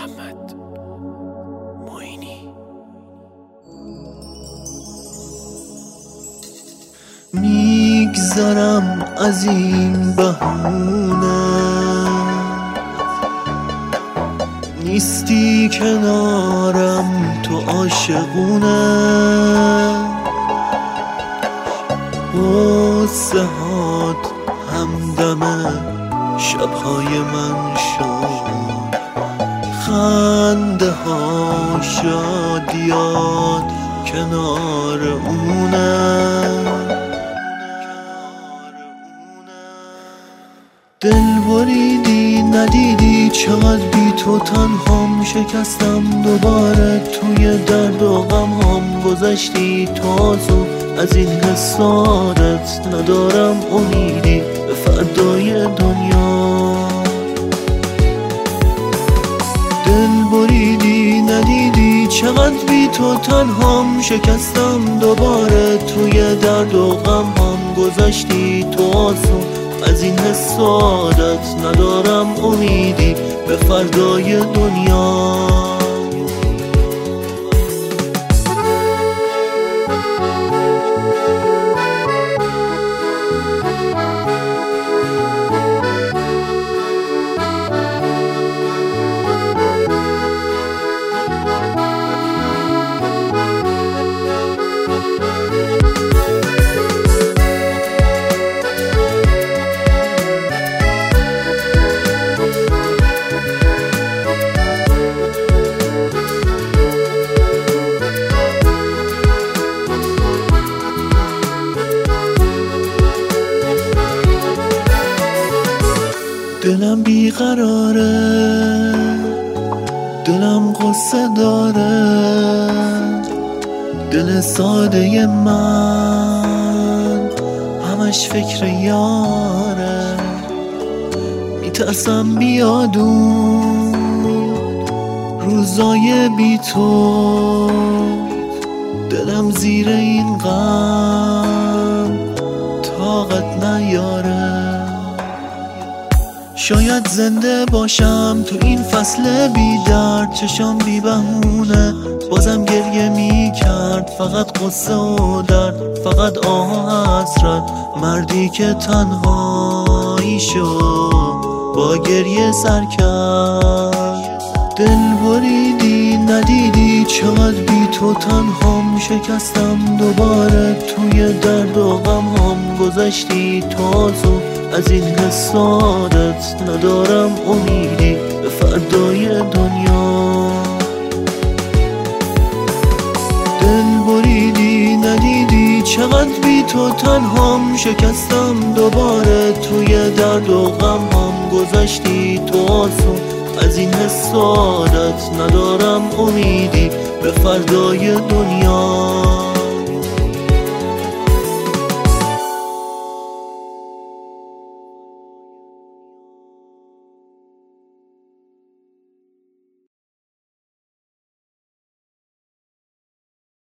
محمد معینی. میگذرم از این بهونه، نیستی کنارم تو عاشقونه، غصه هات همدم شبهای من شد، خنده ها شادیات کنار اونه. دل بریدی ندیدی چقدر بی تو تنهام، شکستم دوباره توی درد و غم هم، گذشتی تازو از این حسادت، ندارم امیدی به فردای دنیا. دل بریدی ندیدی چقدر بی تو تنهام، شکستم دوباره توی درد و غم هم، گذشتی تازو از این حسادت، ندارم امیدی به فردای دنیا. دلم بیقراره، دلم غصه داره، دل ساده من همش فکر یاره، میترسم بیادون روزای بی تو، دلم زیر این غم طاقت نیاره. شاید زنده باشم تو این فصل بی درد، چشام بی بهونه بازم گریه می کرد، فقط قصه و درد، فقط آه و حسرت، مردی که تنهایی شد با گریه سر کرد. دل بریدی ندیدی چقدر بی تو تنهام، شکستم دوباره توی درد و غم هم، گذشتی تازو از این حسادت، ندارم امیدی به فردای دنیا. دل بریدی ندیدی چقدر بی تو تنهام، شکستم دوباره توی درد و غم هم، گذشتی تازو از این حسادت، ندارم امیدی به فردای دنیا.